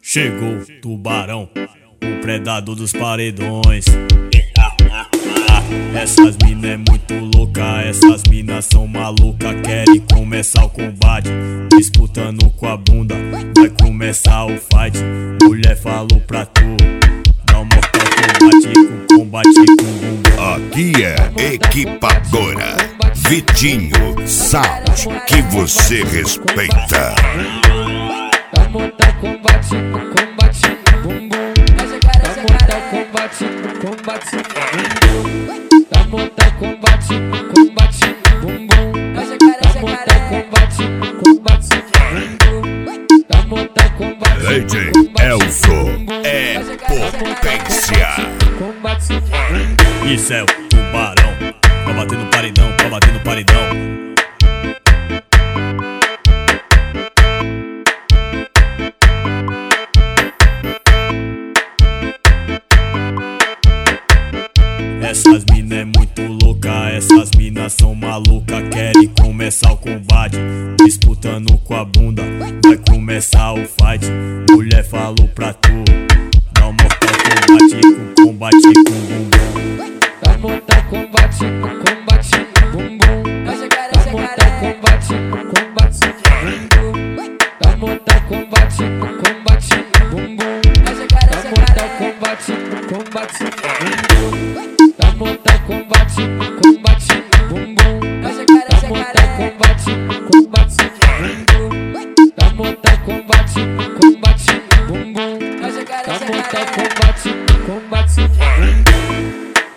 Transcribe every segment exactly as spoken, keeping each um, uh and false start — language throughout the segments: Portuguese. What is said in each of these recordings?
Chegou tubarão, o predador dos paredões. Essas mina é muito louca, essas minas são maluca. Querem começar o combate, disputando com a bunda. Vai começar o fight, mulher falou pra tu. Dá um mortal combate com combate com bumbum. Aqui é Equipadora Vitinho Sound, que você respeita. Dá mortal combate com combate com bumbum. Dá mortal combate com combate com bumbum. Dá mortal combate com combate com bumbum. Dá mortal combate com combate com bumbum. Dá mortal combate Lady Elzo é potência. Isso é o tubarão, pra bater no paredão, pra bater no paredão. Essas mina é muito louca, essas minas são maluca. Querem começar o combate, disputando com a bunda. Vai começar o fight, mulher falou pra tu. Dá um mortal combate com combate com bumbum. Dá mortal combate com combate com bumbum. Dá mortal combate com combate com bumbum. Dá mortal combate com combate com bumbum. Dá mortal combate com combate com bumbum. Dá mortal combate com combate com bumbum. Dá mortal combate com combate com bumbum. Dá mortal combate com combate com bumbum. Dá mortal combate com combate com bumbum.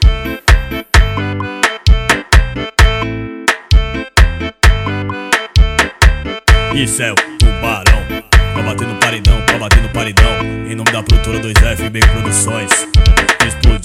Isso é o tubarão, pra bater no paredão, pra bater no paredão. Em nome da produtora dois F B Produções, explodiu.